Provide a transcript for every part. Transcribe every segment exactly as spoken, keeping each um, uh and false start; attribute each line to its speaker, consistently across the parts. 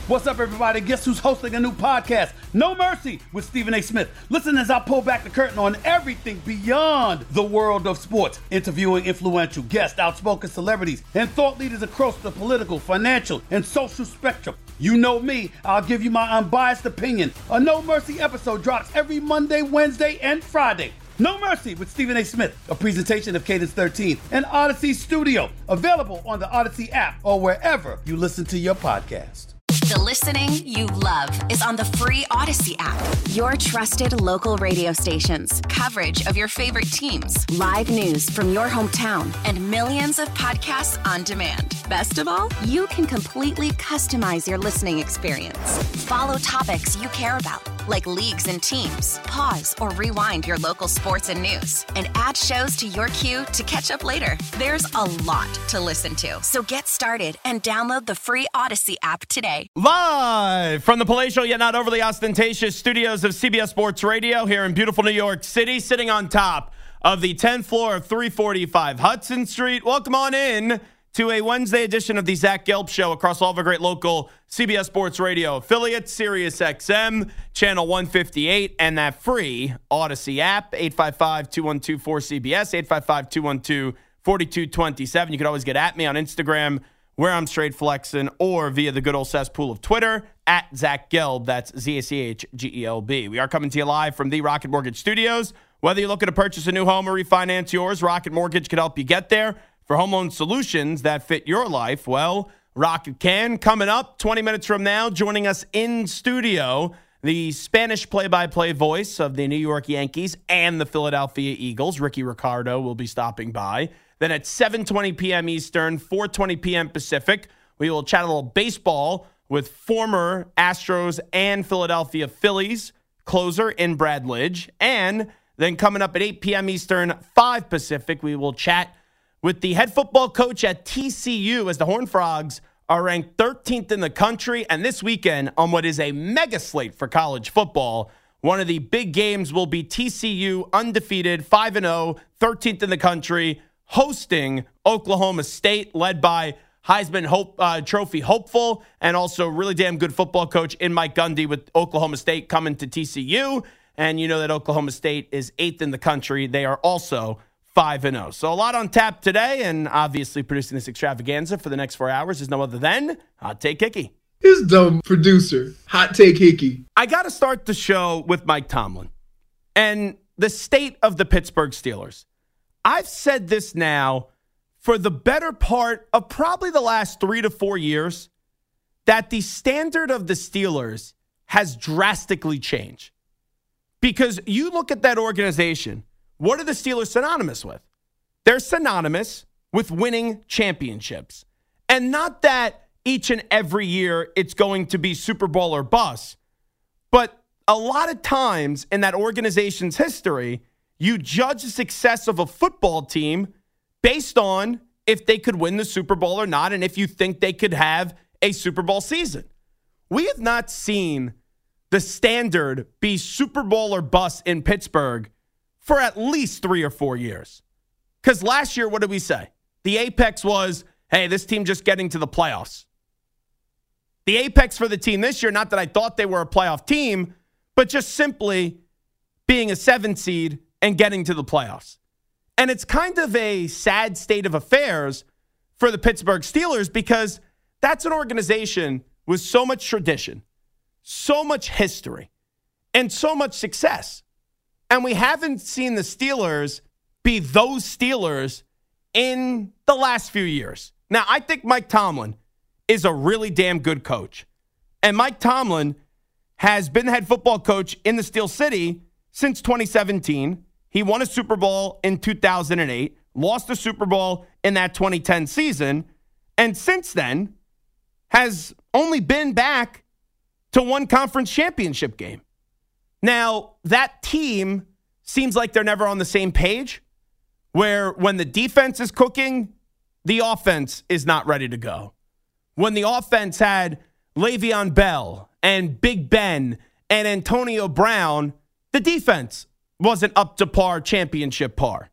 Speaker 1: What's up, everybody? Guess who's hosting a new podcast? No Mercy with Stephen A. Smith. Listen as I pull back the curtain on everything beyond the world of sports, interviewing influential guests, outspoken celebrities, and thought leaders across the political, financial, and social spectrum. You know me, I'll give you my unbiased opinion. A No Mercy episode drops every Monday, Wednesday, and Friday. No Mercy with Stephen A. Smith, a presentation of Cadence thirteen and Odyssey Studio, available on the Odyssey app or wherever you listen to your podcast.
Speaker 2: The listening you love is on the free Odyssey app. Your trusted local radio stations, coverage of your favorite teams, live news from your hometown, and millions of podcasts on demand. Best of all, you can completely customize your listening experience. Follow topics you care about, like leagues and teams. Pause or rewind your local sports and news, and add shows to your queue to catch up later. There's a lot to listen to, so get started and download the free Odyssey app today.
Speaker 3: Live from the palatial yet not overly ostentatious studios of C B S Sports Radio here in beautiful New York City, sitting on top of the tenth floor of three forty-five Hudson Street. Welcome on in to a Wednesday edition of the Zach Gelb Show across all of our great local C B S Sports Radio affiliates, Sirius X M, Channel one fifty-eight, and that free Odyssey app, eight five five, two one two, four C B S, eight five five, two one two, four two two seven. You can always get at me on Instagram, where I'm straight flexing, or via the good old cesspool of Twitter, at Zach Gelb. That's Z A C H G E L B. We are coming to you live from the Rocket Mortgage Studios. Whether you're looking to purchase a new home or refinance yours, Rocket Mortgage can help you get there. For home loan solutions that fit your life, well, Rocket can. Coming up twenty minutes from now, joining us in studio, the Spanish play-by-play voice of the New York Yankees and the Philadelphia Eagles, Ricky Ricardo, will be stopping by. Then at seven twenty p.m. Eastern, four twenty p.m. Pacific, we will chat a little baseball with former Astros and Philadelphia Phillies closer in Brad Lidge. And then coming up at eight p.m. Eastern, five Pacific, we will chat with the head football coach at T C U as the Horned Frogs are ranked thirteenth in the country. And this weekend, on what is a mega slate for college football, one of the big games will be T C U undefeated, five and oh, thirteenth in the country, hosting Oklahoma State, led by Heisman Hope, uh, Trophy hopeful and also really damn good football coach in Mike Gundy, with Oklahoma State coming to T C U. And you know that Oklahoma State is eighth in the country. They are also five and oh. So a lot on tap today, and obviously producing this extravaganza for the next four hours is no other than Hot Take Hickey.
Speaker 4: His dumb producer, Hot Take Hickey.
Speaker 3: I got to start the show with Mike Tomlin and the state of the Pittsburgh Steelers. I've said this now for the better part of probably the last three to four years, that the standard of the Steelers has drastically changed. Because you look at that organization, what are the Steelers synonymous with? They're synonymous with winning championships. And not that each and every year it's going to be Super Bowl or bust, but a lot of times in that organization's history, you judge the success of a football team based on if they could win the Super Bowl or not, and if you think they could have a Super Bowl season. We have not seen the standard be Super Bowl or bust in Pittsburgh for at least three or four years. Because last year, what did we say? The apex was, hey, this team just getting to the playoffs. The apex for the team this year, not that I thought they were a playoff team, but just simply being a seven seed and getting to the playoffs. And it's kind of a sad state of affairs for the Pittsburgh Steelers, because that's an organization with so much tradition, so much history, and so much success. And we haven't seen the Steelers be those Steelers in the last few years. Now, I think Mike Tomlin is a really damn good coach. And Mike Tomlin has been the head football coach in the Steel City since twenty seventeen. He won a Super Bowl in two thousand eight, lost the Super Bowl in that twenty ten season, and since then has only been back to one conference championship game. Now, that team seems like they're never on the same page, where when the defense is cooking, the offense is not ready to go. When the offense had Le'Veon Bell and Big Ben and Antonio Brown, the defense wasn't up to par, championship par.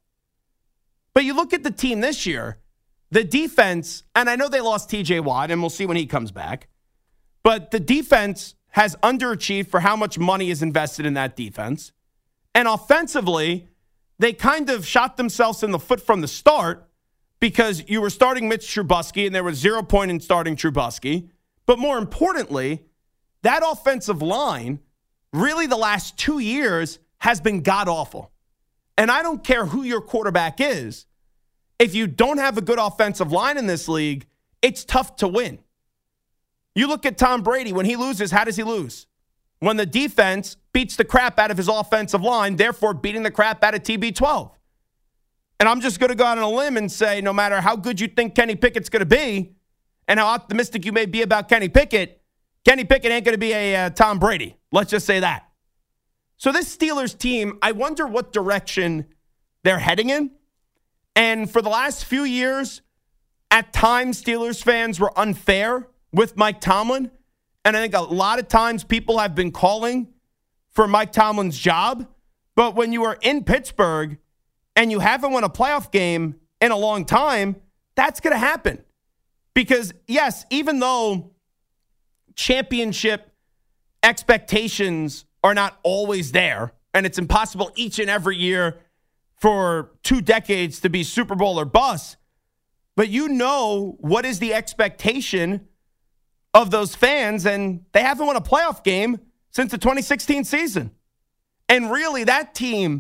Speaker 3: But you look at the team this year, the defense, and I know they lost T J Watt, and we'll see when he comes back, But the defense has underachieved for how much money is invested in that defense. And offensively, they kind of shot themselves in the foot from the start because you were starting Mitch Trubisky and there was zero point in starting Trubisky. But more importantly, that offensive line, really the last two years, has been god-awful. And I don't care who your quarterback is. If you don't have a good offensive line in this league, it's tough to win. You look at Tom Brady. When he loses, how does he lose? When the defense beats the crap out of his offensive line, therefore beating the crap out of T B twelve. And I'm just going to go out on a limb and say, no matter how good you think Kenny Pickett's going to be and how optimistic you may be about Kenny Pickett, Kenny Pickett ain't going to be a uh, Tom Brady. Let's just say that. So this Steelers team, I wonder what direction they're heading in. And for the last few years, at times Steelers fans were unfair with Mike Tomlin. And I think a lot of times people have been calling for Mike Tomlin's job. But when you are in Pittsburgh and you haven't won a playoff game in a long time, that's going to happen. Because, yes, even though championship expectations are not always there, and it's impossible each and every year for two decades to be Super Bowl or bust, but you know what is the expectation of those fans, and they haven't won a playoff game since the twenty sixteen season. And really, that team,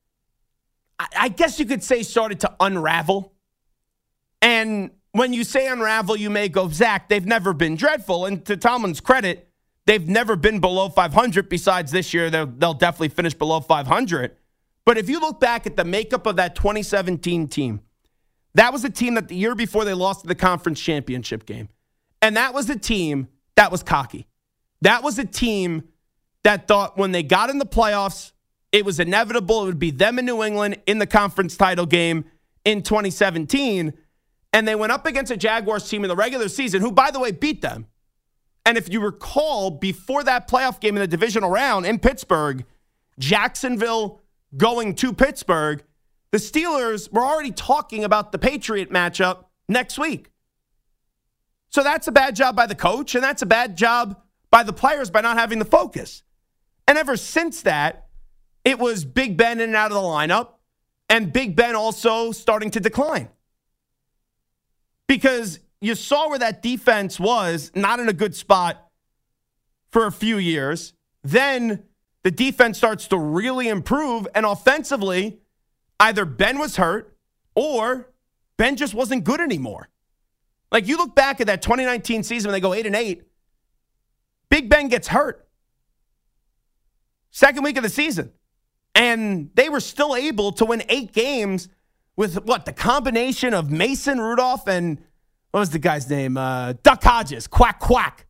Speaker 3: I guess you could say, started to unravel. And when you say unravel, you may go, Zach, they've never been dreadful. And to Tomlin's credit, they've never been below five hundred. Besides this year, they'll, they'll definitely finish below five hundred. But if you look back at the makeup of that twenty seventeen team, that was a team that the year before they lost the conference championship game. And that was a team that was cocky. That was a team that thought when they got in the playoffs, it was inevitable. It would be them in New England in the conference title game in twenty seventeen. And they went up against a Jaguars team in the regular season, who, by the way, beat them. And if you recall, before that playoff game in the divisional round in Pittsburgh, Jacksonville going to Pittsburgh, the Steelers were already talking about the Patriot matchup next week. So that's a bad job by the coach, and that's a bad job by the players by not having the focus. And ever since that, it was Big Ben in and out of the lineup, and Big Ben also starting to decline. Because you saw where that defense was, not in a good spot for a few years. Then the defense starts to really improve, and offensively, either Ben was hurt or Ben just wasn't good anymore. Like, you look back at that twenty nineteen season when they go eight and eight, Big Ben gets hurt. Second week of the season. And they were still able to win eight games with, what, the combination of Mason Rudolph and, what was the guy's name? Uh, Duck Hodges. Quack, quack.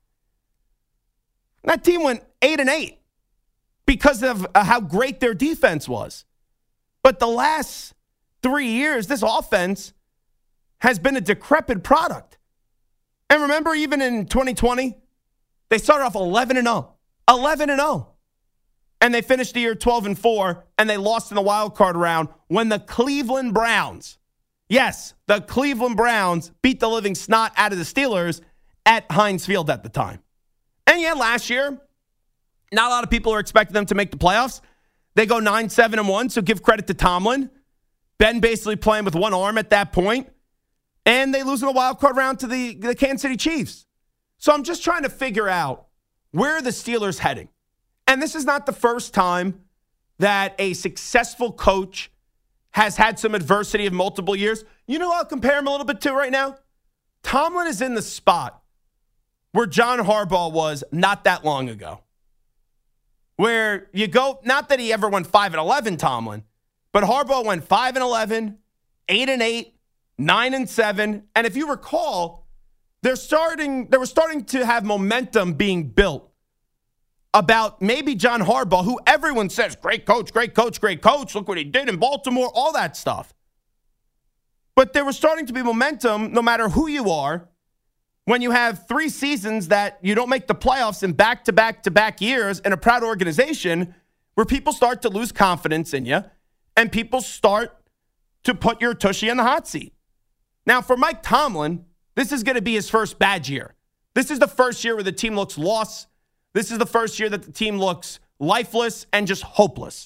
Speaker 3: That team went eight and eight because of uh, how great their defense was. But the last three years, this offense has been a decrepit product. And remember, even in twenty twenty, they started off eleven and oh. eleven and oh. And they finished the year twelve and four, and they lost in the wild card round when the Cleveland Browns, yes, the Cleveland Browns beat the living snot out of the Steelers at Heinz Field at the time. And yeah, last year, not a lot of people are expecting them to make the playoffs. They go nine seven and one, so give credit to Tomlin. Ben basically playing with one arm at that point. And they lose in the wild card round to the, the Kansas City Chiefs. So I'm just trying to figure out where are the Steelers heading. And this is not the first time that a successful coach has had some adversity of multiple years. You know what I'll compare him a little bit to right now? Tomlin is in the spot where John Harbaugh was not that long ago. Where you go, not that he ever went five and eleven, Tomlin, but Harbaugh went five and eleven, eight and eight, nine and seven. And if you recall, they're starting, they were starting to have momentum being built about maybe John Harbaugh, who everyone says, great coach, great coach, great coach. Look what he did in Baltimore, all that stuff. But there was starting to be momentum, no matter who you are, when you have three seasons that you don't make the playoffs in back-to-back-to-back years in a proud organization where people start to lose confidence in you and people start to put your tushy in the hot seat. Now, for Mike Tomlin, this is going to be his first bad year. This is the first year where the team looks lost. This is the first year that the team looks lifeless and just hopeless.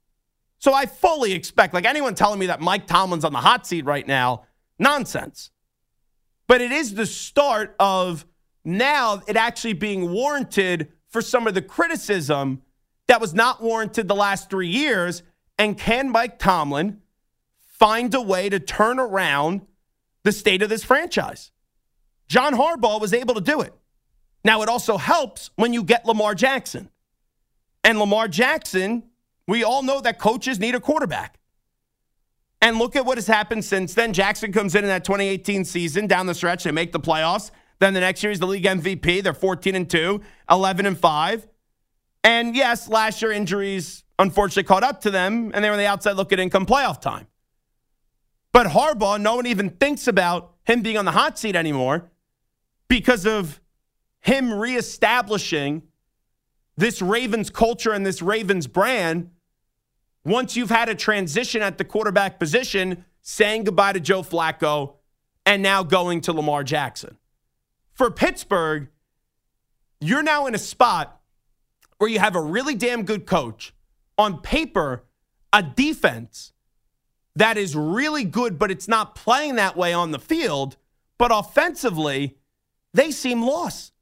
Speaker 3: So I fully expect, like anyone telling me that Mike Tomlin's on the hot seat right now, nonsense. But it is the start of now it actually being warranted for some of the criticism that was not warranted the last three years. And can Mike Tomlin find a way to turn around the state of this franchise? John Harbaugh was able to do it. Now, it also helps when you get Lamar Jackson. And Lamar Jackson, we all know that coaches need a quarterback. And look at what has happened since then. Jackson comes in in that twenty eighteen season, down the stretch, they make the playoffs. Then the next year, he's the league M V P. They're fourteen and two, eleven and five. And yes, last year injuries unfortunately caught up to them, and they were on the outside looking in come playoff time. But Harbaugh, no one even thinks about him being on the hot seat anymore because of him reestablishing this Ravens culture and this Ravens brand. Once you've had a transition at the quarterback position, saying goodbye to Joe Flacco and now going to Lamar Jackson. For Pittsburgh, you're now in a spot where you have a really damn good coach. On paper, a defense that is really good, but it's not playing that way on the field. But offensively, they seem lost.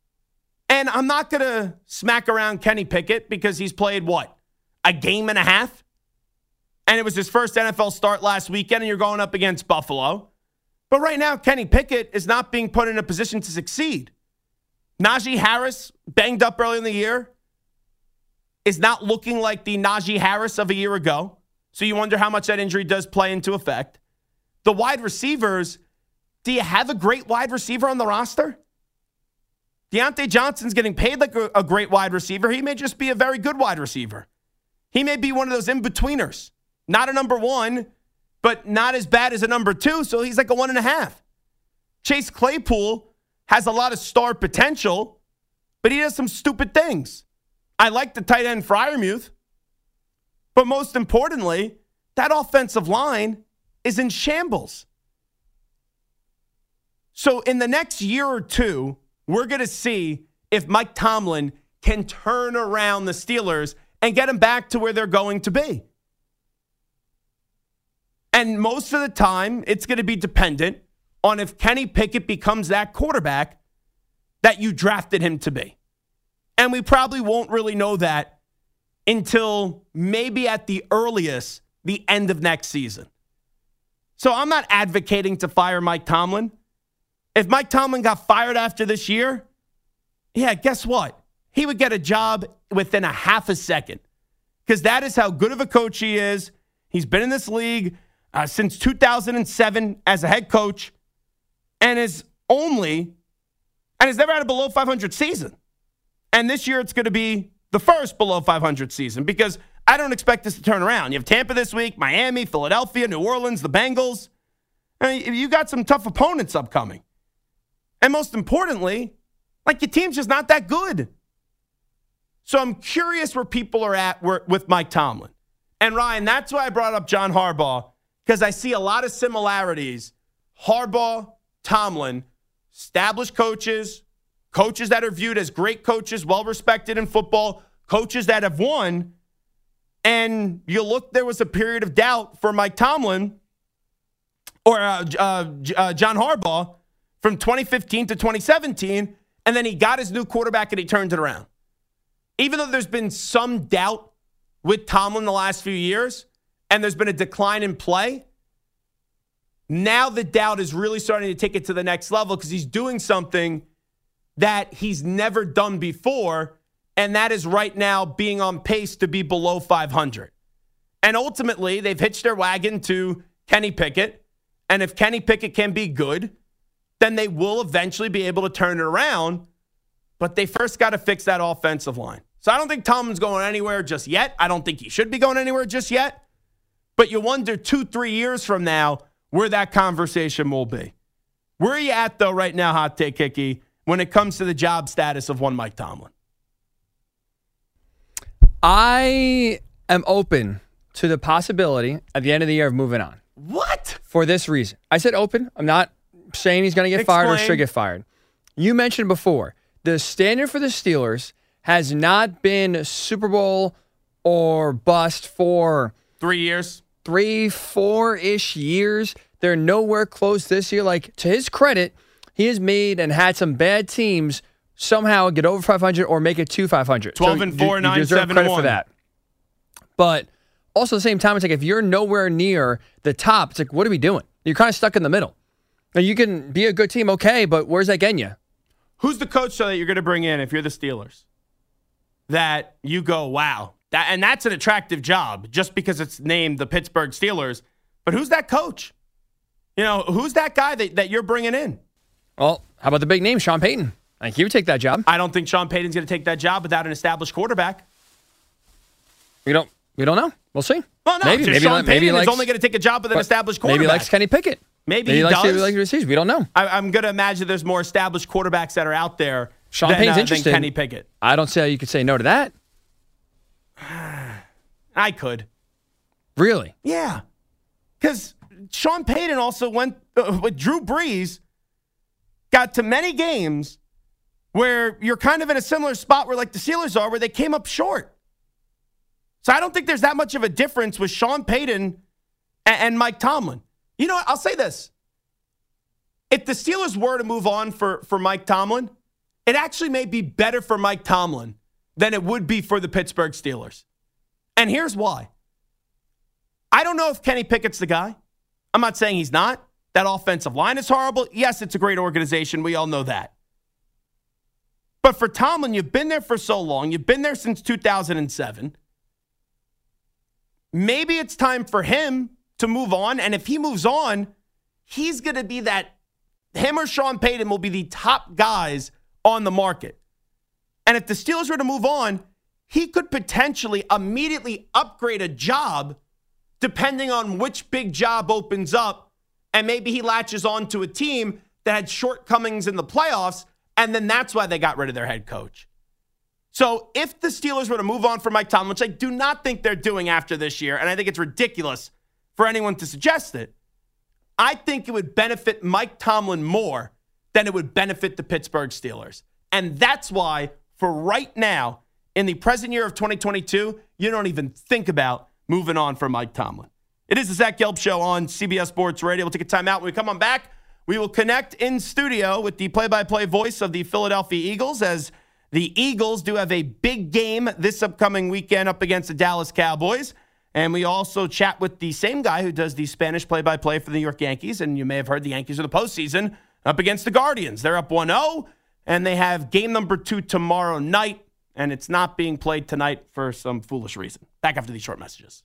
Speaker 3: And I'm not going to smack around Kenny Pickett because he's played, what, a game and a half? And it was his first N F L start last weekend, and you're going up against Buffalo. But right now, Kenny Pickett is not being put in a position to succeed. Najee Harris, banged up early in the year, is not looking like the Najee Harris of a year ago. So you wonder how much that injury does play into effect. The wide receivers, do you have a great wide receiver on the roster? Deontay Johnson's getting paid like a, a great wide receiver. He may just be a very good wide receiver. He may be one of those in-betweeners. Not a number one, but not as bad as a number two, so he's like a one and a half. Chase Claypool has a lot of star potential, but he does some stupid things. I like the tight end Freiermuth, but most importantly, that offensive line is in shambles. So in the next year or two, we're going to see if Mike Tomlin can turn around the Steelers and get them back to where they're going to be. And most of the time, it's going to be dependent on if Kenny Pickett becomes that quarterback that you drafted him to be. And we probably won't really know that until maybe at the earliest, the end of next season. So I'm not advocating to fire Mike Tomlin. If Mike Tomlin got fired after this year, yeah, guess what? He would get a job within a half a second because that is how good of a coach he is. He's been in this league uh, since two thousand seven as a head coach and is only, and has never had a below five hundred season. And this year it's going to be the first below five hundred season because I don't expect this to turn around. You have Tampa this week, Miami, Philadelphia, New Orleans, the Bengals. I mean, you got some tough opponents upcoming. And most importantly, like your team's just not that good. So I'm curious where people are at with Mike Tomlin. And Ryan, that's why I brought up John Harbaugh, because I see a lot of similarities. Harbaugh, Tomlin, established coaches, coaches that are viewed as great coaches, well-respected in football, coaches that have won. And you look, there was a period of doubt for Mike Tomlin or uh, uh, uh, John Harbaugh from twenty fifteen to twenty seventeen, and then he got his new quarterback and he turned it around. Even though there's been some doubt with Tomlin the last few years, and there's been a decline in play, now the doubt is really starting to take it to the next level because he's doing something that he's never done before, and that is right now being on pace to be below five hundred. And ultimately, they've hitched their wagon to Kenny Pickett, and if Kenny Pickett can be good, then they will eventually be able to turn it around, but they first got to fix that offensive line. So I don't think Tomlin's going anywhere just yet. I don't think he should be going anywhere just yet, but you wonder two, three years from now where that conversation will be. Where are you at, though, right now, Hot Take Hickey, when it comes to the job status of one Mike Tomlin?
Speaker 5: I am open to the possibility at the end of the year of moving on.
Speaker 3: What?
Speaker 5: For this reason. I said open. I'm not saying he's going to get
Speaker 3: Explain.
Speaker 5: fired or should get fired. You mentioned before, the standard for the Steelers has not been Super Bowl or bust for
Speaker 3: Three years.
Speaker 5: three, four-ish years. They're nowhere close this year. Like, to his credit, he has made and had some bad teams somehow get over five hundred or make it to five hundred.
Speaker 3: twelve
Speaker 5: so
Speaker 3: and four,
Speaker 5: you,
Speaker 3: nine,
Speaker 5: you deserve
Speaker 3: seven,
Speaker 5: credit
Speaker 3: one.
Speaker 5: for that. But also at the same time, it's like if you're nowhere near the top, it's like, what are we doing? You're kind of stuck in the middle. Now, you can be a good team, okay, but where's that getting you?
Speaker 3: Who's the coach so that you're going to bring in if you're the Steelers? That you go, wow. That, and that's an attractive job just because it's named the Pittsburgh Steelers. But who's that coach? You know, who's that guy that, that you're bringing in?
Speaker 5: Well, how about the big name, Sean Payton? I think he would take that job.
Speaker 3: I don't think Sean Payton's going to take that job without an established quarterback.
Speaker 5: We don't we don't know. We'll see.
Speaker 3: Well, no,
Speaker 5: maybe,
Speaker 3: just
Speaker 5: maybe,
Speaker 3: Sean
Speaker 5: maybe
Speaker 3: Payton
Speaker 5: he
Speaker 3: is
Speaker 5: likes,
Speaker 3: only going to take a job with an established quarterback.
Speaker 5: Maybe he likes Kenny Pickett.
Speaker 3: Maybe,
Speaker 5: maybe
Speaker 3: he,
Speaker 5: he likes
Speaker 3: does.
Speaker 5: the regular season. We don't know.
Speaker 3: I, I'm going to imagine there's more established quarterbacks that are out there
Speaker 5: Sean
Speaker 3: than,
Speaker 5: Payton's
Speaker 3: uh,
Speaker 5: interested.
Speaker 3: than Kenny Pickett.
Speaker 5: I don't see how you could say no to that.
Speaker 3: I could.
Speaker 5: Really?
Speaker 3: Yeah. Because Sean Payton also went uh, with Drew Brees, got to many games where you're kind of in a similar spot where like the Steelers are, where they came up short. So I don't think there's that much of a difference with Sean Payton and, and Mike Tomlin. You know what? I'll say this. If the Steelers were to move on for, for Mike Tomlin, it actually may be better for Mike Tomlin than it would be for the Pittsburgh Steelers. And here's why. I don't know if Kenny Pickett's the guy. I'm not saying he's not. That offensive line is horrible. Yes, it's a great organization. We all know that. But for Tomlin, you've been there for so long. You've been there since two thousand seven. Maybe it's time for him to move on. And if he moves on, he's going to be that, him or Sean Payton will be the top guys on the market. And if the Steelers were to move on, he could potentially immediately upgrade a job depending on which big job opens up. And maybe he latches on to a team that had shortcomings in the playoffs, and then that's why they got rid of their head coach. So if the Steelers were to move on from Mike Tomlin, which I do not think they're doing after this year, and I think it's ridiculous for anyone to suggest it, I think it would benefit Mike Tomlin more than it would benefit the Pittsburgh Steelers. And that's why, for right now, in the present year of twenty twenty-two, you don't even think about moving on from Mike Tomlin. It is the Zach Gelb Show on C B S Sports Radio. We'll take a timeout. When we come on back, we will connect in studio with the play-by-play voice of the Philadelphia Eagles, as the Eagles do have a big game this upcoming weekend up against the Dallas Cowboys. And we also chat with the same guy who does the Spanish play-by-play for the New York Yankees. And you may have heard the Yankees are the postseason up against the Guardians. They're up one oh, and they have game number two tomorrow night. And it's not being played tonight for some foolish reason. Back after these short messages.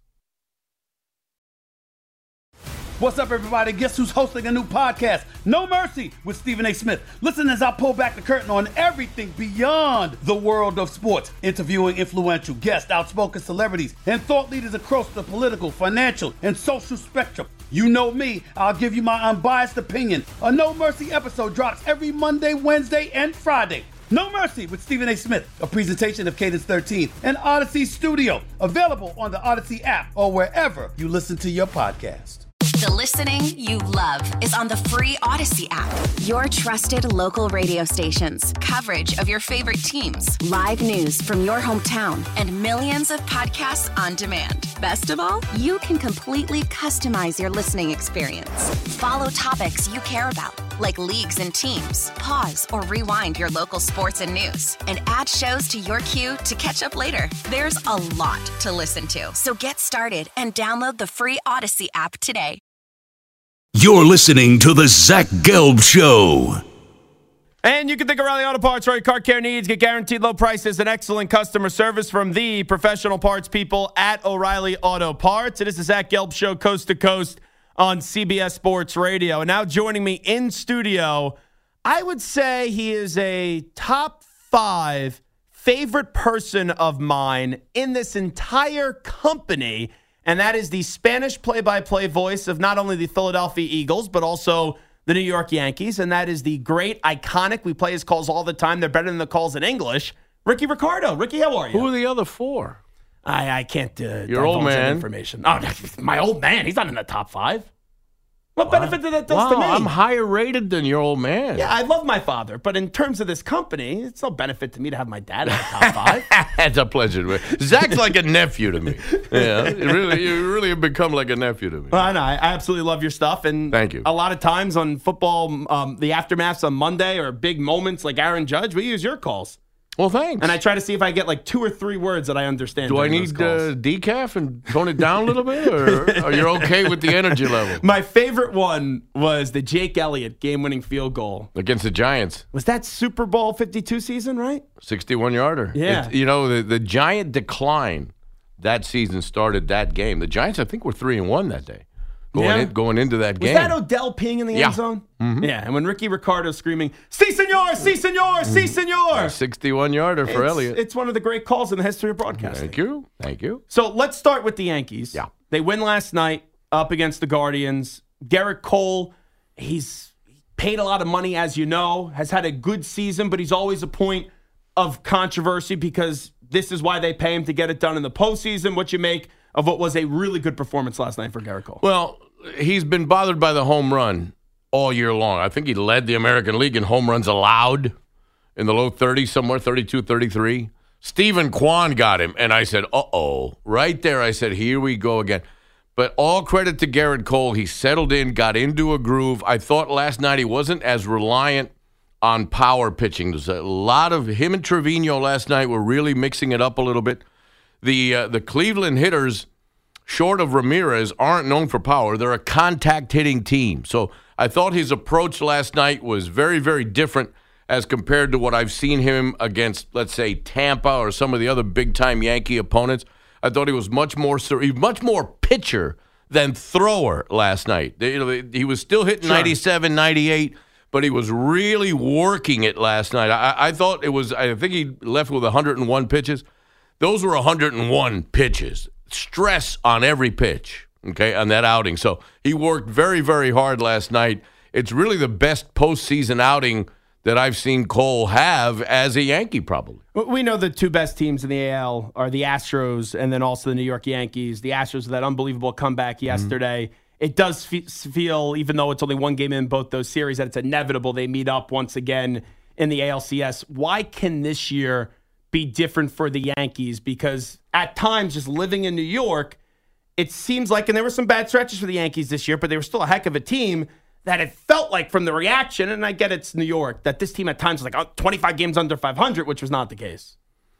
Speaker 1: What's up, everybody? Guess who's hosting a new podcast? No Mercy with Stephen A. Smith. Listen as I pull back the curtain on everything beyond the world of sports, interviewing influential guests, outspoken celebrities, and thought leaders across the political, financial, and social spectrum. You know me, I'll give you my unbiased opinion. A No Mercy episode drops every Monday, Wednesday, and Friday. No Mercy with Stephen A. Smith, a presentation of Cadence thirteen and Odyssey Studio, available on the Odyssey app or wherever you listen to your podcast.
Speaker 2: The listening you love is on the free Odyssey app. Your trusted local radio stations, coverage of your favorite teams, live news from your hometown, and millions of podcasts on demand. Best of all, you can completely customize your listening experience. Follow topics you care about, like leagues and teams. Pause or rewind your local sports and news, and add shows to your queue to catch up later. There's a lot to listen to, so get started and download the free Odyssey app today.
Speaker 6: You're listening to the Zach Gelb Show.
Speaker 3: And you can think O'Reilly Auto Parts for your car care needs. Get guaranteed low prices and excellent customer service from the professional parts people at O'Reilly Auto Parts. It is the Zach Gelb Show, coast to coast on C B S Sports Radio. And now joining me in studio, I would say he is a top five favorite person of mine in this entire company. And that is the Spanish play-by-play voice of not only the Philadelphia Eagles, but also the New York Yankees. And that is the great, iconic, we play his calls all the time, they're better than the calls in English, Ricky Ricardo. Ricky, how are you?
Speaker 7: Who are the other four?
Speaker 3: I, I can't uh,
Speaker 7: Your old
Speaker 3: divulge that
Speaker 7: man.
Speaker 3: information. Oh, my old man. He's not in the top five. What benefit did that does
Speaker 7: wow,
Speaker 3: to me?
Speaker 7: I'm higher rated than your old man.
Speaker 3: Yeah, I love my father, but in terms of this company, it's no benefit to me to have my dad in the top five.
Speaker 7: It's a pleasure. Zach's like a nephew to me. Yeah, you really, you really have become like a nephew to me.
Speaker 3: Well, I know. I absolutely love your stuff. And
Speaker 7: Thank you.
Speaker 3: A lot of times on football, um, the aftermaths on Monday or big moments like Aaron Judge, we use your calls.
Speaker 7: Well, thanks.
Speaker 3: And I try to see if I get like two or three words that I understand.
Speaker 7: Do I
Speaker 3: during
Speaker 7: need
Speaker 3: those calls.
Speaker 7: uh, decaf and tone it down a little bit, or are you okay with the energy level?
Speaker 3: My favorite one was the Jake Elliott game-winning field goal.
Speaker 7: Against the Giants.
Speaker 3: Was that Super Bowl fifty-two season, right?
Speaker 7: sixty-one yarder.
Speaker 3: Yeah.
Speaker 7: It, you know, the, the Giant decline that season started that game. The Giants, I think, were three and one that day. Going,
Speaker 3: Yeah.
Speaker 7: in, going into that
Speaker 3: Was
Speaker 7: game.
Speaker 3: that Odell peeing in the
Speaker 7: Yeah.
Speaker 3: end zone? Yeah, and when Ricky Ricardo's screaming, "Si, senor! Si, senor! Si, senor!"
Speaker 7: sixty-one yarder for
Speaker 3: it's,
Speaker 7: Elliott.
Speaker 3: It's one of the great calls in the history of broadcasting.
Speaker 7: Thank you. Thank you.
Speaker 3: So let's start with the Yankees.
Speaker 7: Yeah.
Speaker 3: They win last night up against the Guardians. Garrett Cole, he's paid a lot of money, as you know, has had a good season, but he's always a point of controversy because this is why they pay him to get it done in the postseason. What you make of what was a really good performance last night for Garrett Cole?
Speaker 7: Well, he's been bothered by the home run all year long. I think he led the American League in home runs allowed in the low thirties, somewhere thirty-two, thirty-three. Stephen Kwan got him, and I said, uh-oh. Right there, I said, here we go again. But all credit to Garrett Cole. He settled in, got into a groove. I thought last night he wasn't as reliant on power pitching. There's a lot of him and Trevino last night were really mixing it up a little bit. The uh, the Cleveland hitters, short of Ramirez, aren't known for power. They're a contact hitting team. So I thought his approach last night was very, very different as compared to what I've seen him against, let's say, Tampa or some of the other big-time Yankee opponents. I thought he was much more he was much more pitcher than thrower last night. They, you know, he was still hitting
Speaker 3: Sure.
Speaker 7: ninety-seven, ninety-eight, but he was really working it last night. I, I thought it was, I think he left with one hundred one pitches. Those were one hundred one pitches. Stress on every pitch, okay, on that outing. So he worked very, very hard last night. It's really the best postseason outing that I've seen Cole have as a Yankee, probably.
Speaker 3: We know the two best teams in the A L are the Astros and then also the New York Yankees. The Astros with that unbelievable comeback yesterday. Mm-hmm. It does fe- feel, even though it's only one game in both those series, that it's inevitable they meet up once again in the A L C S. Why can this year be different for the Yankees? Because at times, just living in New York, it seems like, and there were some bad stretches for the Yankees this year, but they were still a heck of a team, that it felt like from the reaction, and I get it's New York, that this team at times was like oh, twenty-five games under five hundred, which was not the case.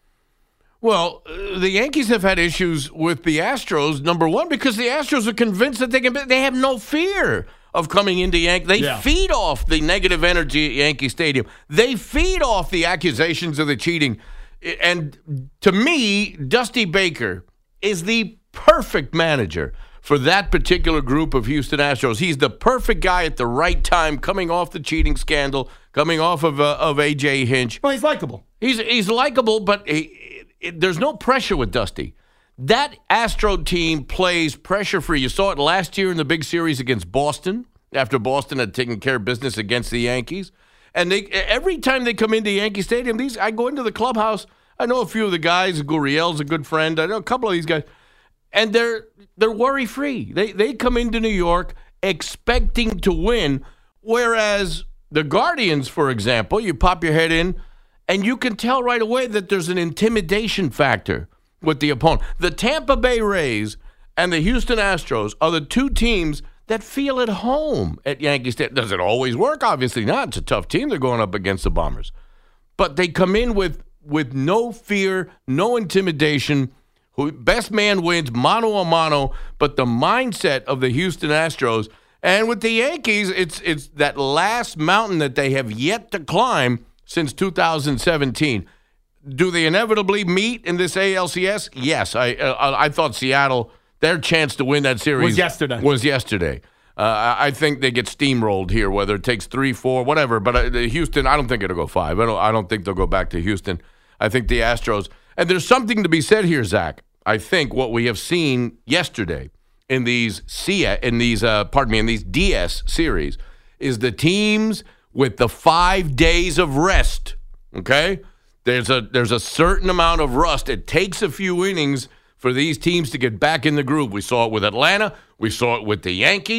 Speaker 7: Well, uh, the Yankees have had issues with the Astros, number one, because the Astros are convinced that they can. They have no fear of coming into Yankee. They
Speaker 3: Yeah.
Speaker 7: feed off the negative energy at Yankee Stadium. They feed off the accusations of the cheating. And to me, Dusty Baker is the perfect manager for that particular group of Houston Astros. He's the perfect guy at the right time, coming off the cheating scandal, coming off of uh, of A J Hinch.
Speaker 3: Well, he's likable.
Speaker 7: He's he's likable, but he, it, there's no pressure with Dusty. That Astro team plays pressure-free. You saw it last year in the big series against Boston, after Boston had taken care of business against the Yankees. And they every time they come into Yankee Stadium, these I go into the clubhouse. I know a few of the guys. Gurriel's a good friend. I know a couple of these guys. And they're they're worry-free. They they come into New York expecting to win, whereas the Guardians, for example, you pop your head in, and you can tell right away that there's an intimidation factor with the opponent. The Tampa Bay Rays and the Houston Astros are the two teams that feel at home at Yankee Stadium. Does it always work? Obviously not. It's a tough team they're going up against the Bombers. But they come in with, with no fear, no intimidation. Who best man wins, mano a mano, but the mindset of the Houston Astros. And with the Yankees, it's it's that last mountain that they have yet to climb since two thousand seventeen. Do they inevitably meet in this A L C S? Yes. I uh, I thought Seattle, their chance to win that series
Speaker 3: Was yesterday.
Speaker 7: Was yesterday. Uh, I think they get steamrolled here, whether it takes three, four, whatever. But uh, Houston, I don't think it'll go five. I don't. I don't think they'll go back to Houston. I think the Astros. And there's something to be said here, Zach. I think what we have seen yesterday in these C in these uh, pardon me in these D S series is the teams with the five days of rest. Okay, there's a there's a certain amount of rust. It takes a few innings for these teams to get back in the groove. We saw it with Atlanta. We saw it with the Yankees.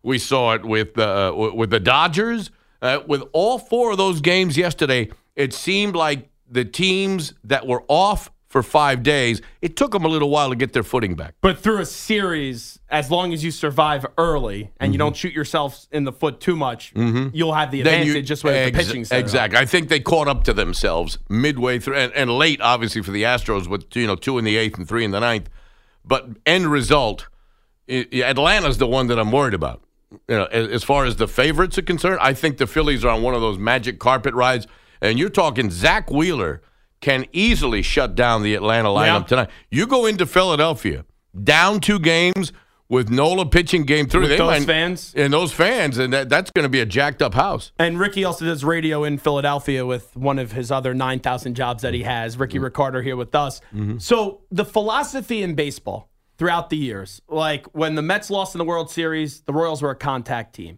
Speaker 7: We saw it with uh, with the Dodgers. Uh, with all four of those games yesterday, it seemed like the teams that were off for five days, it took them a little while to get their footing back.
Speaker 3: But through a series, as long as you survive early and
Speaker 7: mm-hmm.
Speaker 3: you don't shoot yourself in the foot too much,
Speaker 7: mm-hmm.
Speaker 3: you'll have the
Speaker 7: Then
Speaker 3: advantage
Speaker 7: you,
Speaker 3: just with
Speaker 7: ex-
Speaker 3: the pitching side.
Speaker 7: Exactly. I think they caught up to themselves midway through, and, and late, obviously, for the Astros with you know two in the eighth and three in the ninth. But end result, it, Atlanta's the one that I'm worried about. You know, as, as far as the favorites are concerned, I think the Phillies are on one of those magic carpet rides, and you're talking Zach Wheeler can easily shut down the Atlanta lineup yeah. tonight. You go into Philadelphia, down two games with Nola pitching game three.
Speaker 3: With
Speaker 7: they
Speaker 3: those
Speaker 7: might,
Speaker 3: fans?
Speaker 7: And those fans, and that, that's going to be a jacked up house.
Speaker 3: And Ricky also does radio in Philadelphia with one of his other nine thousand jobs that he has. Ricky mm-hmm. Ricardo here with us. Mm-hmm. So the philosophy in baseball throughout the years, like when the Mets lost in the World Series, the Royals were a contact team.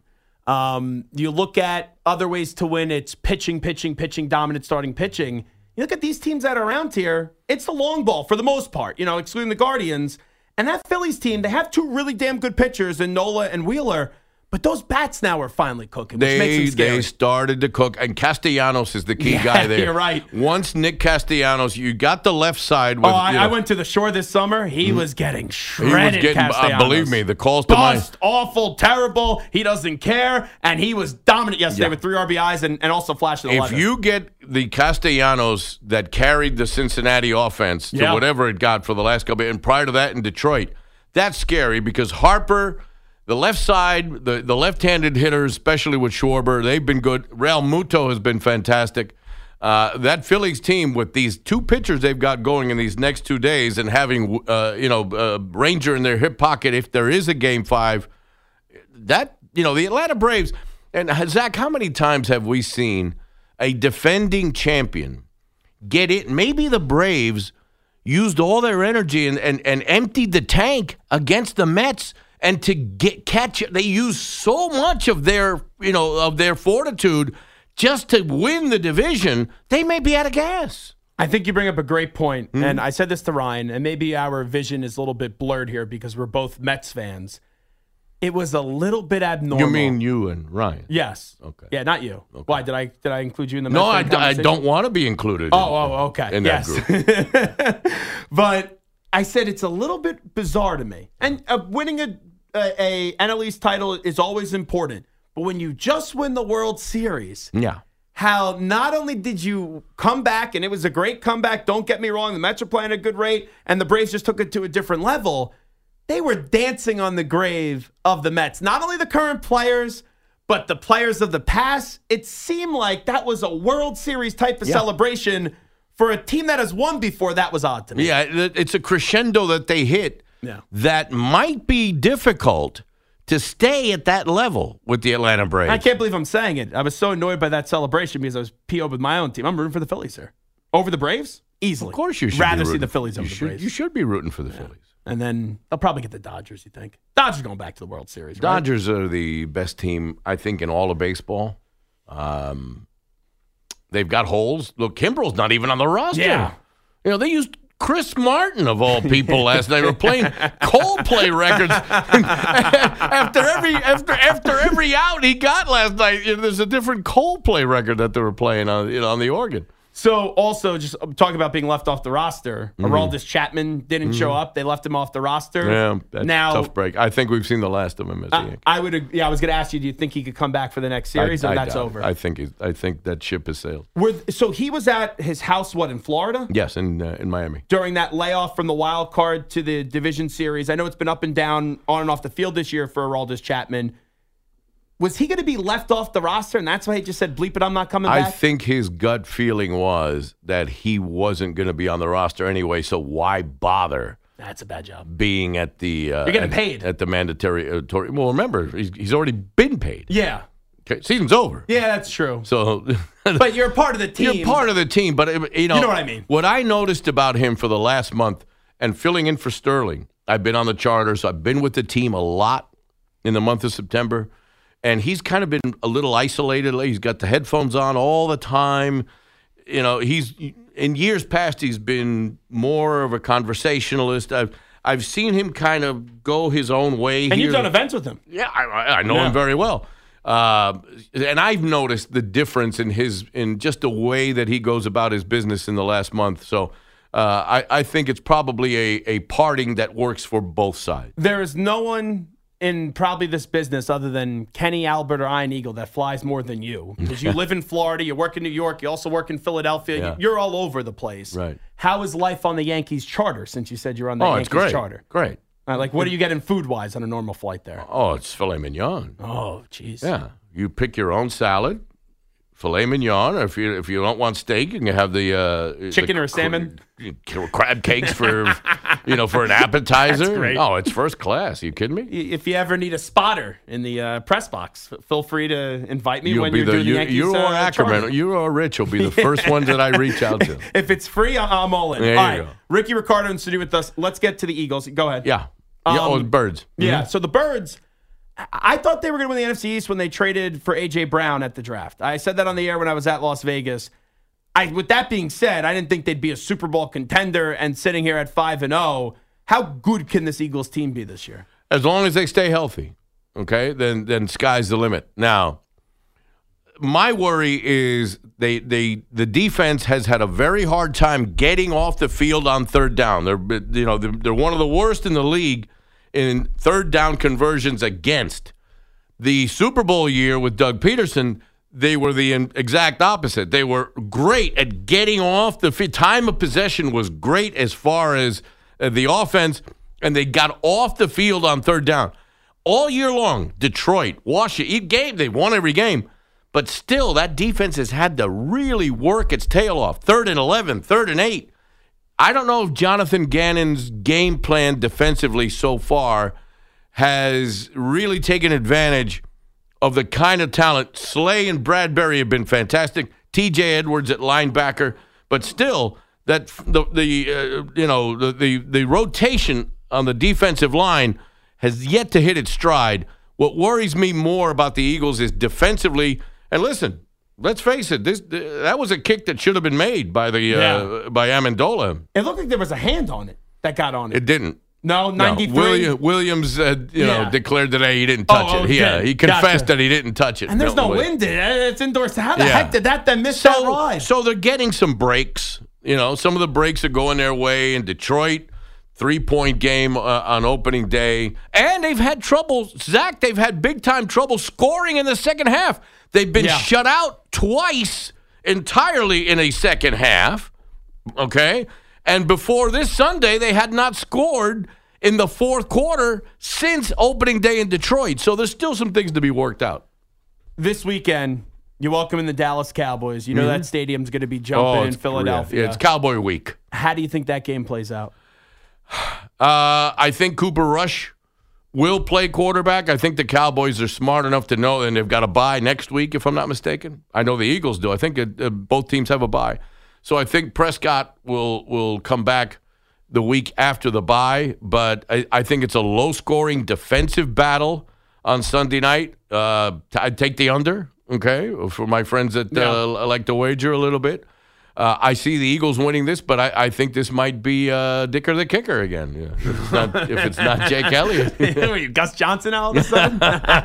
Speaker 3: Um, you look at other ways to win, it's pitching, pitching, pitching, dominant starting pitching. You look at these teams that are around here, it's the long ball for the most part, you know, excluding the Guardians. And that Phillies team, they have two really damn good pitchers in Nola and Wheeler, but those bats now are finally cooking, which
Speaker 7: they,
Speaker 3: makes them scary.
Speaker 7: They started to cook, and Castellanos is the key
Speaker 3: yeah,
Speaker 7: guy there.
Speaker 3: You're right.
Speaker 7: Once Nick Castellanos, you got the left side. With,
Speaker 3: oh, I,
Speaker 7: you know,
Speaker 3: I went to the shore this summer. He mm-hmm. was getting shredded,
Speaker 7: he was getting,
Speaker 3: Castellanos.
Speaker 7: Uh, believe me, the calls to
Speaker 3: Bust,
Speaker 7: my...
Speaker 3: awful, terrible. He doesn't care, and he was dominant yesterday yeah. with three R B Is and, and also flashing the
Speaker 7: If
Speaker 3: eleven.
Speaker 7: you get the Castellanos that carried the Cincinnati offense to
Speaker 3: yeah.
Speaker 7: whatever it got for the last couple, and prior to that in Detroit, that's scary because Harper... The left side, the, the left-handed hitters, especially with Schwarber, they've been good. Real Muto has been fantastic. Uh, that Phillies team with these two pitchers they've got going in these next two days and having, uh, you know, uh, Ranger in their hip pocket if there is a game five, that, you know, the Atlanta Braves, and Zach, how many times have we seen a defending champion get it? Maybe the Braves used all their energy and, and, and emptied the tank against the Mets. And to get catch, they use so much of their, you know, of their fortitude just to win the division. They may be out of gas.
Speaker 3: I think you bring up a great point,
Speaker 7: mm-hmm.
Speaker 3: and I said this to Ryan, and maybe our vision is a little bit blurred here because we're both Mets fans. It was a little bit abnormal.
Speaker 7: You mean you and Ryan?
Speaker 3: Yes.
Speaker 7: Okay.
Speaker 3: Yeah, not you.
Speaker 7: Okay.
Speaker 3: Why did I did I include you in the?
Speaker 7: No,
Speaker 3: Mets
Speaker 7: I, I don't want to be included.
Speaker 3: Oh,
Speaker 7: in,
Speaker 3: oh, okay.
Speaker 7: In
Speaker 3: yes.
Speaker 7: that group.
Speaker 3: But I said it's a little bit bizarre to me, and uh, winning a. A, a N L East title is always important, but when you just win the World Series,
Speaker 7: yeah,
Speaker 3: how not only did you come back, and it was a great comeback, don't get me wrong, the Mets are playing at a good rate, and the Braves just took it to a different level, they were dancing on the grave of the Mets. Not only the current players, but the players of the past. It seemed like that was a World Series type of yeah. celebration for a team that has won before. That was odd to me.
Speaker 7: Yeah, it's a crescendo that they hit.
Speaker 3: Yeah.
Speaker 7: That might be difficult to stay at that level with the Atlanta Braves.
Speaker 3: I can't believe I'm saying it. I was so annoyed by that celebration because I was P O'd with my own team. I'm rooting for the Phillies here. Over the Braves? Easily.
Speaker 7: Of course you should.
Speaker 3: Rather
Speaker 7: be
Speaker 3: see the Phillies over
Speaker 7: you
Speaker 3: the
Speaker 7: should,
Speaker 3: Braves.
Speaker 7: You should be rooting for the
Speaker 3: yeah.
Speaker 7: Phillies.
Speaker 3: And then they'll probably get the Dodgers, you think? Dodgers going back to the World Series, right?
Speaker 7: Dodgers are the best team, I think, in all of baseball. Um, they've got holes. Look, Kimbrel's not even on the roster.
Speaker 3: Yeah.
Speaker 7: You know, they used Chris Martin, of all people, last night. They were playing Coldplay records after every after after every out he got last night. You know, there's a different Coldplay record that they were playing on, you know, on the organ.
Speaker 3: So also, just talking about being left off the roster, mm-hmm. Aroldis Chapman didn't mm-hmm. show up. They left him off the roster.
Speaker 7: Yeah, that's
Speaker 3: now,
Speaker 7: tough break. I think we've seen the last of him as
Speaker 3: uh, I would. Yeah, I was going to ask you. Do you think he could come back for the next series,
Speaker 7: I,
Speaker 3: or
Speaker 7: I
Speaker 3: that's
Speaker 7: doubt
Speaker 3: over?
Speaker 7: It. I think. He's, I think that ship has sailed.
Speaker 3: Were, so he was at his house, what, in Florida?
Speaker 7: Yes, in uh, in Miami.
Speaker 3: During that layoff from the wild card to the division series, I know it's been up and down, on and off the field this year for Aroldis Chapman. Was he going to be left off the roster, and that's why he just said, bleep it, I'm not coming back?
Speaker 7: I think his gut feeling was that he wasn't going to be on the roster anyway, so why bother?
Speaker 3: That's a bad job.
Speaker 7: Being at the... Uh,
Speaker 3: You're getting
Speaker 7: at,
Speaker 3: paid.
Speaker 7: At the mandatory... Uh, tor- well, remember, he's, he's already been paid.
Speaker 3: Yeah.
Speaker 7: Okay, season's over.
Speaker 3: Yeah, that's true.
Speaker 7: So,
Speaker 3: But you're part of the team.
Speaker 7: You're part of the team, but, you know...
Speaker 3: You know what I mean.
Speaker 7: What I noticed about him for the last month, and filling in for Sterling, I've been on the charter, so I've been with the team a lot in the month of September. And he's kind of been a little isolated. He's got the headphones on all the time. You know, he's in years past, he's been more of a conversationalist. I've, I've seen him kind of go his own way.
Speaker 3: And
Speaker 7: here.
Speaker 3: you've done events with him.
Speaker 7: Yeah, I, I know
Speaker 3: Yeah.
Speaker 7: him very well. Uh, and I've noticed the difference in his in just the way that he goes about his business in the last month. So uh, I, I think it's probably a, a parting that works for both sides.
Speaker 3: There is no one in probably this business other than Kenny Albert or Ian Eagle that flies more than you. Because you live in Florida, you work in New York, you also work in Philadelphia.
Speaker 7: Yeah.
Speaker 3: You're all over the place.
Speaker 7: Right.
Speaker 3: How is life on the Yankees charter since you said you're on the
Speaker 7: Oh,
Speaker 3: Yankees
Speaker 7: it's great.
Speaker 3: charter?
Speaker 7: Great.
Speaker 3: Uh, like, what are you getting food-wise on a normal flight there?
Speaker 7: Oh, it's filet mignon.
Speaker 3: Oh, jeez.
Speaker 7: Yeah, you pick your own salad, filet mignon, or if you if you don't want steak, you can have the uh,
Speaker 3: Chicken
Speaker 7: the
Speaker 3: or salmon?
Speaker 7: cr- crab cakes for you know for an appetizer.
Speaker 3: That's great.
Speaker 7: Oh, it's first class. Are you kidding me?
Speaker 3: If you ever need a spotter in the uh, press box, f- feel free to invite me
Speaker 7: You'll
Speaker 3: when
Speaker 7: be
Speaker 3: you're
Speaker 7: the
Speaker 3: doing
Speaker 7: you,
Speaker 3: the Yankees
Speaker 7: you or
Speaker 3: uh,
Speaker 7: Ackerman,
Speaker 3: charter.
Speaker 7: you or Rich will be the first ones that I reach out to.
Speaker 3: If it's free, I- I'm all in.
Speaker 7: There
Speaker 3: all
Speaker 7: you
Speaker 3: right,
Speaker 7: go.
Speaker 3: Ricky Ricardo in studio with us. Let's get to the Eagles. Go ahead.
Speaker 7: Yeah, yeah. Oh,
Speaker 3: Um,
Speaker 7: it's birds.
Speaker 3: Yeah, so the Birds, I- I thought they were going to win the N F C East when they traded for A J. Brown at the draft. I said that on the air when I was at Las Vegas. I, with that being said, I didn't think they'd be a Super Bowl contender, and sitting here at five and oh, how good can this Eagles team be this year?
Speaker 7: As long as they stay healthy, okay, then then sky's the limit. Now, my worry is they they the defense has had a very hard time getting off the field on third down. They're you know they're, they're one of the worst in the league in third down conversions against. The Super Bowl year with Doug Peterson, they were the exact opposite. They were great at getting off the field. Time of possession was great as far as uh, the offense, and they got off the field on third down. All year long, Detroit, Washington, each game, they won every game. But still, that defense has had to really work its tail off. Third and eleven, third and eight. I don't know if Jonathan Gannon's game plan defensively so far has really taken advantage of the kind of talent. Slay and Bradbury have been fantastic. T J Edwards at linebacker, but still, that the the uh, you know the, the the rotation on the defensive line has yet to hit its stride. What worries me more about the Eagles is defensively. And listen, let's face it, this that was a kick that should have been made by the uh,
Speaker 3: Yeah.
Speaker 7: by Amendola.
Speaker 3: It looked like there was a hand on it that got on it.
Speaker 7: It didn't.
Speaker 3: no, ninety-three.
Speaker 7: No, William, Williams, uh, you
Speaker 3: Yeah.
Speaker 7: know, declared today he didn't touch
Speaker 3: Oh, oh,
Speaker 7: it. He, uh,
Speaker 3: okay.
Speaker 7: he confessed
Speaker 3: Gotcha.
Speaker 7: that he didn't touch it.
Speaker 3: And there's no,
Speaker 7: way.
Speaker 3: wind in it. It's indoors. How the
Speaker 7: Yeah.
Speaker 3: heck did that then miss that
Speaker 7: So,
Speaker 3: ride?
Speaker 7: so they're getting some breaks. You know, some of the breaks are going their way in Detroit. Three-point game uh, on opening day. And they've had trouble, Zach, they've had big-time trouble scoring in the second half. They've been
Speaker 3: Yeah.
Speaker 7: shut out twice entirely in a second half, okay? And before this Sunday, they had not scored in the fourth quarter since opening day in Detroit. So there's still some things to be worked out.
Speaker 3: This weekend, you welcome in the Dallas Cowboys. You know that stadium's going to be jumping in
Speaker 7: it's-
Speaker 3: Philadelphia.
Speaker 7: Yeah, it's Cowboy week.
Speaker 3: How do you think that game plays out?
Speaker 7: Uh, I think Cooper Rush will play quarterback. I think the Cowboys are smart enough to know, and they've got a bye next week, if I'm not mistaken. I know the Eagles do. I think it, uh, both teams have a bye. So I think Prescott will will come back the week after the bye, but I, I think it's a low-scoring defensive battle on Sunday night. Uh, t- I'd take the under, okay, for my friends that uh, like to wager a little bit. Uh, I see the Eagles winning this, but I, I think this might be uh, Dicker the Kicker again. Yeah. If it's not, if it's not Jake Elliott.
Speaker 3: Gus Johnson all of a sudden?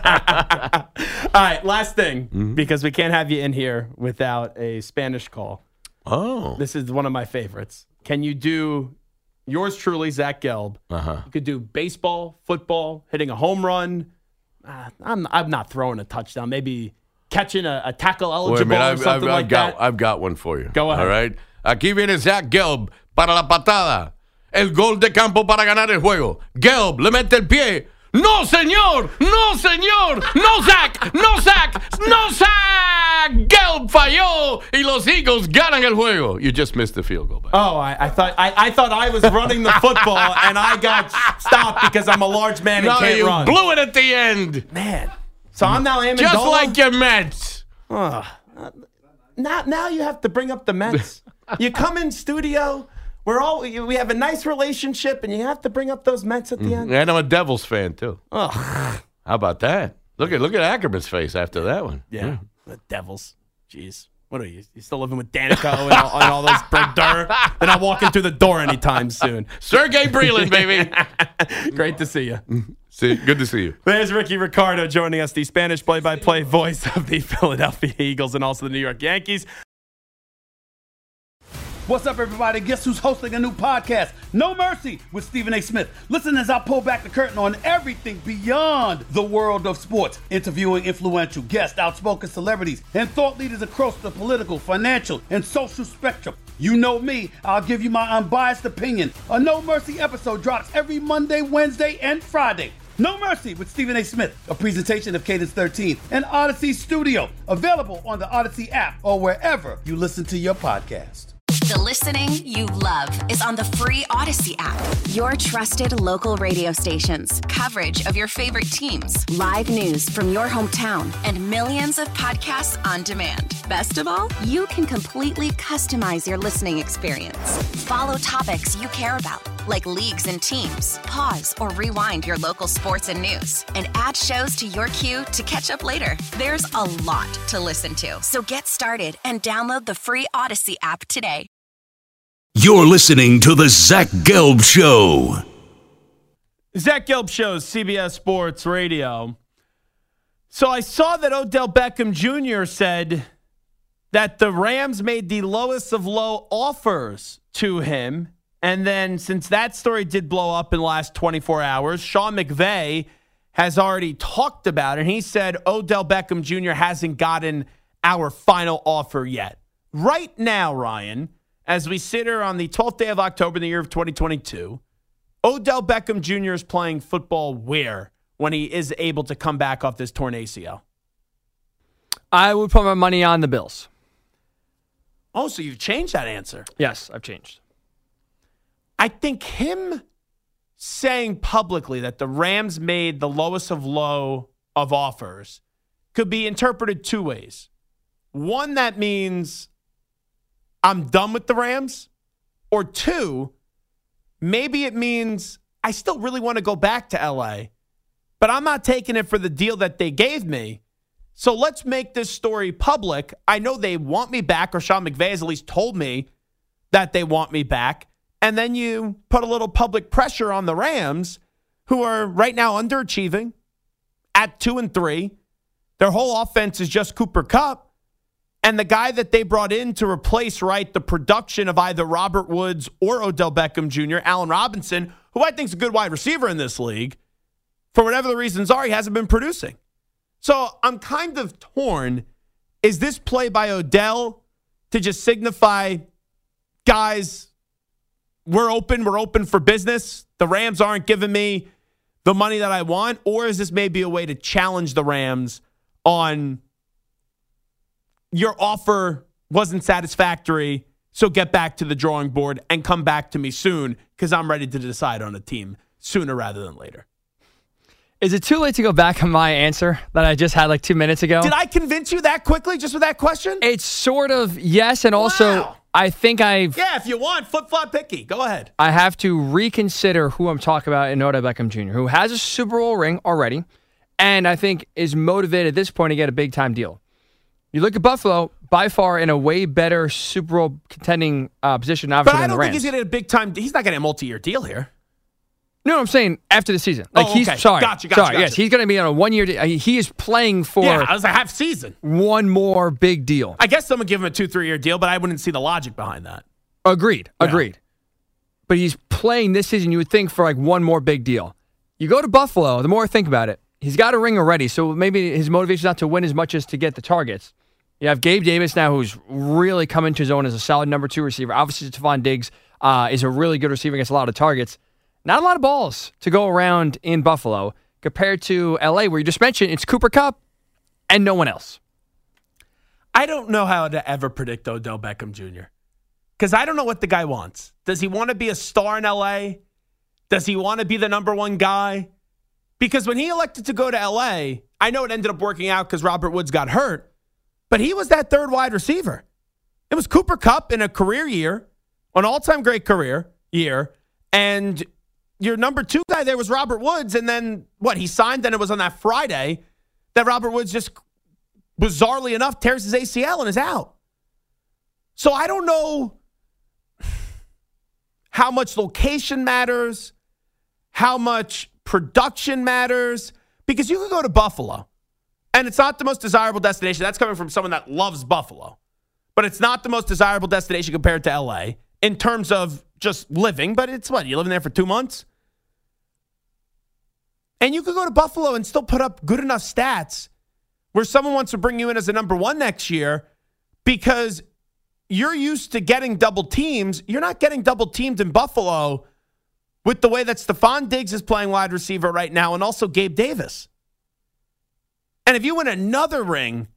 Speaker 3: All right, last thing,
Speaker 7: Mm-hmm.
Speaker 3: because we can't have you in here without a Spanish call.
Speaker 7: Oh.
Speaker 3: This is one of my favorites. Can you do yours truly, Zach Gelb?
Speaker 7: Uh-huh.
Speaker 3: You could do baseball, football, hitting a home run. Uh, I'm, I'm not throwing a touchdown. Maybe catching a, a tackle
Speaker 7: Wait a
Speaker 3: eligible
Speaker 7: minute,
Speaker 3: or
Speaker 7: I've,
Speaker 3: something
Speaker 7: I've,
Speaker 3: like
Speaker 7: I've got,
Speaker 3: that.
Speaker 7: I've got one for you.
Speaker 3: Go ahead.
Speaker 7: All right. Aquí viene Zach Gelb para la patada. El gol de campo para ganar el juego. Gelb le mete el pie. No, señor. No, señor. No, Zach. No, Zach. No, Zach. Gelb falló y los Eagles ganan el juego. You just missed the field goal. Back.
Speaker 3: Oh, I, I thought I, I thought I was running the football and I got stopped because I'm a large man and
Speaker 7: no,
Speaker 3: can't
Speaker 7: you
Speaker 3: run.
Speaker 7: blew it at the end.
Speaker 3: Man, so I'm now Amendola.
Speaker 7: Just like your Mets.
Speaker 3: Ugh. now, now you have to bring up the Mets. You come in studio, we're all we have a nice relationship, and you have to bring up those Mets at the end.
Speaker 7: And I'm a Devils fan too.
Speaker 3: Ugh.
Speaker 7: How about that? Look at look at Ackerman's face after that one.
Speaker 3: Yeah, the Devils. Jeez. What are you? You still living with Danica and all, and all those Greg Durr? They're not walking through the door anytime soon.
Speaker 7: Sergey Breland, baby.
Speaker 3: Great to see you.
Speaker 7: See, good to see you.
Speaker 3: There's Ricky Ricardo joining us, the Spanish play-by-play voice of the Philadelphia Eagles and also the New York Yankees.
Speaker 1: What's up, everybody? Guess who's hosting a new podcast? No Mercy with Stephen A. Smith. Listen as I pull back the curtain on everything beyond the world of sports, interviewing influential guests, outspoken celebrities, and thought leaders across the political, financial, and social spectrum. You know me, I'll give you my unbiased opinion. A No Mercy episode drops every Monday, Wednesday, and Friday. No Mercy with Stephen A. Smith, a presentation of Cadence thirteen and Odyssey Studio, available on the Odyssey app or wherever you listen to your podcast.
Speaker 2: The listening you love is on the free Odyssey app. Your trusted local radio stations, coverage of your favorite teams, live news from your hometown, and millions of podcasts on demand. Best of all, you can completely customize your listening experience. Follow topics you care about, like leagues and teams. Pause or rewind your local sports and news, and add shows to your queue to catch up later. There's a lot to listen to, so get started and download the free Odyssey app today.
Speaker 6: You're listening to the Zach Gelb Show.
Speaker 3: Zach Gelb Show, C B S Sports Radio. So I saw that Odell Beckham Junior said that the Rams made the lowest of low offers to him. And then since that story did blow up in the last twenty-four hours, Sean McVay has already talked about it. And he said Odell Beckham Junior hasn't gotten our final offer yet. Right now, Ryan, as we sit here on the twelfth day of October in the year of twenty twenty-two, Odell Beckham Junior is playing football where when he is able to come back off this torn A C L?
Speaker 5: I would put my money on the Bills.
Speaker 3: Oh, so you've changed that answer.
Speaker 5: Yes, I've changed.
Speaker 3: I think him saying publicly that the Rams made the lowest of low of offers could be interpreted two ways. One, that means I'm done with the Rams. Or two, maybe it means I still really want to go back to L A, but I'm not taking it for the deal that they gave me. So let's make this story public. I know they want me back, or Sean McVay has at least told me that they want me back. And then you put a little public pressure on the Rams, who are right now underachieving at two and three. Their whole offense is just Cooper Kupp. And the guy that they brought in to replace, right, the production of either Robert Woods or Odell Beckham Junior, Allen Robinson, who I think is a good wide receiver in this league, for whatever the reasons are, he hasn't been producing. So I'm kind of torn. Is this play by Odell to just signify, guys, we're open, we're open for business, the Rams aren't giving me the money that I want? Or is this maybe a way to challenge the Rams on your offer wasn't satisfactory, so get back to the drawing board and come back to me soon because I'm ready to decide on a team sooner rather than later?
Speaker 5: Is it too late to go back on my answer that I just had like two minutes ago?
Speaker 3: Did I convince you that quickly just with that question?
Speaker 5: It's sort of yes, and also
Speaker 3: Wow.
Speaker 5: I think I've...
Speaker 3: Yeah, if you want, flip-flop picky. Go ahead.
Speaker 5: I have to reconsider who I'm talking about in Odell Beckham Junior, who has a Super Bowl ring already, and I think is motivated at this point to get a big-time deal. You look at Buffalo, by far in a way better Super Bowl contending uh, position, obviously,
Speaker 3: But I
Speaker 5: than
Speaker 3: don't
Speaker 5: the
Speaker 3: think
Speaker 5: Rams.
Speaker 3: he's going to get a big-time... He's not getting a multi-year deal here.
Speaker 5: No, I'm saying after the season. Like
Speaker 3: Oh,
Speaker 5: he's
Speaker 3: okay.
Speaker 5: sorry,
Speaker 3: Gotcha, gotcha,
Speaker 5: sorry.
Speaker 3: gotcha.
Speaker 5: Yes, he's going to be on a one-year deal. He is playing for
Speaker 3: Yeah, I was a half season.
Speaker 5: one more big deal.
Speaker 3: I guess someone give him a two, three-year deal, but I wouldn't see the logic behind that.
Speaker 5: Agreed.
Speaker 3: Yeah.
Speaker 5: Agreed. But he's playing this season, you would think, for like one more big deal. You go to Buffalo, the more I think about it, he's got a ring already, so maybe his motivation is not to win as much as to get the targets. You have Gabe Davis now, who's really come into his own as a solid number two receiver. Obviously, Stephon Diggs uh, is a really good receiver, gets a lot of targets. Not a lot of balls to go around in Buffalo compared to L A, where you just mentioned it's Cooper Kupp and no one else.
Speaker 3: I don't know how to ever predict Odell Beckham Junior because I don't know what the guy wants. Does he want to be a star in L A? Does he want to be the number one guy? Because when he elected to go to L A, I know it ended up working out because Robert Woods got hurt, but he was that third wide receiver. It was Cooper Kupp in a career year, an all-time great career year, and your number two guy there was Robert Woods, and then what, he signed, then it was on that Friday that Robert Woods just, bizarrely enough, tears his A C L and is out. So I don't know how much location matters, how much production matters, because you could go to Buffalo, and it's not the most desirable destination. That's coming from someone that loves Buffalo. But it's not the most desirable destination compared to L A in terms of just living. But it's what? You're living there for two months? And you could go to Buffalo and still put up good enough stats where someone wants to bring you in as a number one next year because you're used to getting double teams. You're not getting double teamed in Buffalo with the way that Stephon Diggs is playing wide receiver right now and also Gabe Davis. And if you win another ring,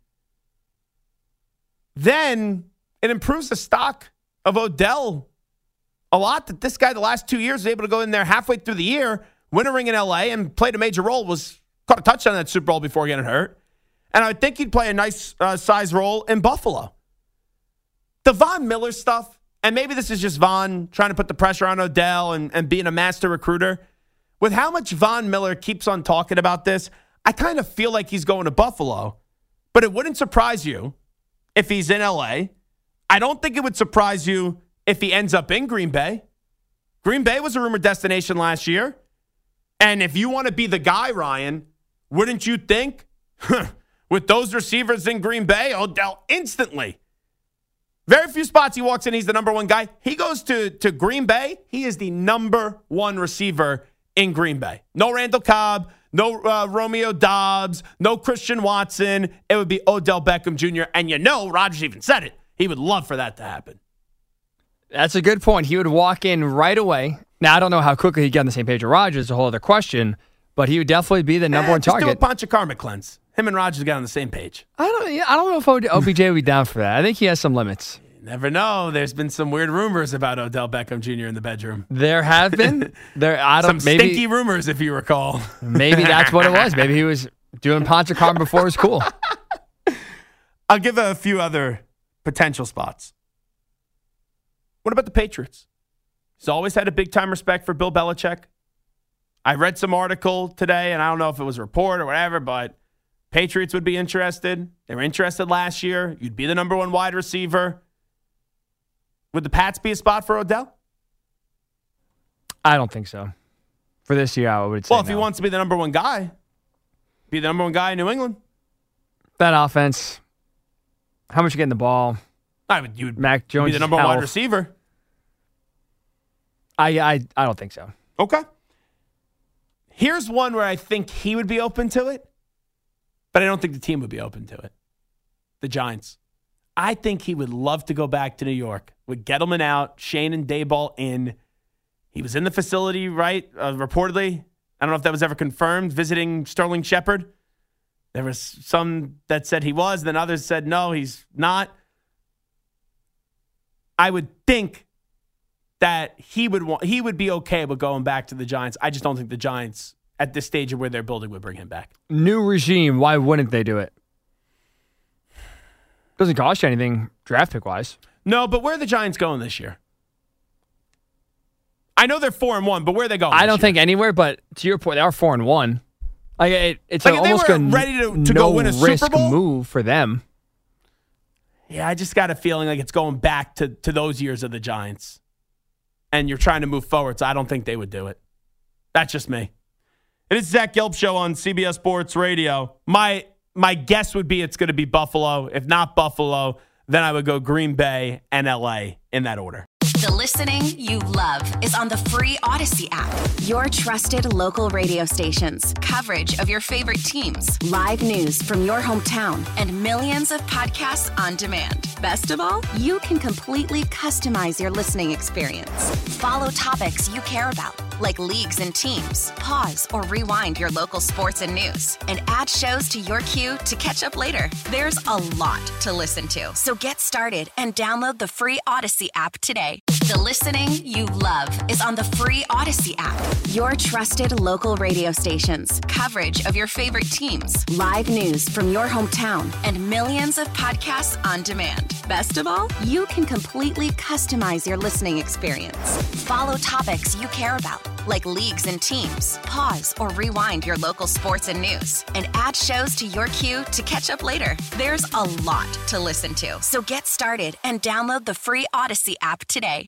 Speaker 3: then it improves the stock of Odell a lot that this guy the last two years was able to go in there halfway through the year, win a ring in L A, and played a major role, was caught a touchdown in that Super Bowl before getting hurt. And I would think he'd play a nice uh, size role in Buffalo. The Von Miller stuff, and maybe this is just Von trying to put the pressure on Odell and, and being a master recruiter. With how much Von Miller keeps on talking about this, I kind of feel like he's going to Buffalo. But it wouldn't surprise you if he's in L A. I don't think it would surprise you if he ends up in Green Bay. Green Bay was a rumored destination last year. And if you want to be the guy, Ryan, wouldn't you think, with those receivers in Green Bay, Odell instantly. Very few spots he walks in, he's the number one guy. He goes to, to Green Bay, he is the number one receiver in Green Bay. No Randall Cobb, no uh, Romeo Doubs, no Christian Watson. It would be Odell Beckham Junior And you know, Rodgers even said it. He would love for that to happen.
Speaker 5: That's a good point. He would walk in right away. Now, I don't know how quickly he'd get on the same page with Rodgers, a whole other question, but he would definitely be the number
Speaker 3: eh,
Speaker 5: one
Speaker 3: just
Speaker 5: target.
Speaker 3: Do a Pancho Karma cleanse. Him and Rodgers got on the same page.
Speaker 5: I don't I don't know if O B J would be down for that. I think he has some limits.
Speaker 3: You never know. There's been some weird rumors about Odell Beckham Junior in the bedroom.
Speaker 5: There have been. There, I don't,
Speaker 3: some
Speaker 5: maybe,
Speaker 3: stinky rumors, if you recall.
Speaker 5: Maybe that's what it was. Maybe he was doing Pancho Karma before it was cool.
Speaker 3: I'll give a few other potential spots. What about the Patriots? He's always had a big-time respect for Bill Belichick. I read some article today, and I don't know if it was a report or whatever, but Patriots would be interested. They were interested last year. You'd be the number one wide receiver. Would the Pats be a spot for Odell?
Speaker 5: I don't think so. For this year, I would say
Speaker 3: Well, if
Speaker 5: no.
Speaker 3: he wants to be the number one guy, be the number one guy in New England.
Speaker 5: That offense, how much you getting the ball?
Speaker 3: I would. You would
Speaker 5: Mac Jones
Speaker 3: be the number one
Speaker 5: health.
Speaker 3: wide receiver.
Speaker 5: I, I I don't think so.
Speaker 3: Okay. Here's one where I think he would be open to it, but I don't think the team would be open to it. The Giants. I think he would love to go back to New York. With Gettleman out, Shane and Dayball in. He was in the facility, right? Uh, reportedly. I don't know if that was ever confirmed, visiting Sterling Shepard. There was some that said he was, then others said no, he's not. I would think that he would want, he would be okay with going back to the Giants. I just don't think the Giants, at this stage of where they're building, would bring him back.
Speaker 5: New regime, why wouldn't they do it? Doesn't cost you anything draft pick wise.
Speaker 3: No, but where are the Giants going this year? I know they're four and one, but where are they going?
Speaker 5: I
Speaker 3: this
Speaker 5: don't
Speaker 3: year?
Speaker 5: think anywhere, but to your point, they are four and one. Like it, it's
Speaker 3: Like,
Speaker 5: a,
Speaker 3: if they
Speaker 5: almost
Speaker 3: were
Speaker 5: a
Speaker 3: ready to- to
Speaker 5: no
Speaker 3: go win a Super
Speaker 5: risk
Speaker 3: Bowl?
Speaker 5: move for them.
Speaker 3: Yeah, I just got a feeling like it's going back to, to those years of the Giants. And you're trying to move forward, so I don't think they would do it. That's just me. It is Zach Gelb Show on C B S Sports Radio. My my guess would be it's going to be Buffalo. If not Buffalo, then I would go Green Bay and L A in that order.
Speaker 2: The listening you love is on the free Odyssey app. Your trusted local radio stations, coverage of your favorite teams, live news from your hometown, and millions of podcasts on demand. Best of all, you can completely customize your listening experience. Follow topics you care about, like leagues and teams. Pause or rewind your local sports and news, and add shows to your queue to catch up later. There's a lot to listen to, so get started and download the free Odyssey app today. The listening you love is on the free Odyssey app. Your trusted local radio stations, coverage of your favorite teams, live news from your hometown, and millions of podcasts on demand. Best of all, you can completely customize your listening experience. Follow topics you care about, like leagues and teams, pause or rewind your local sports and news, and add shows to your queue to catch up later. There's a lot to listen to. So get started and download the free Odyssey app today.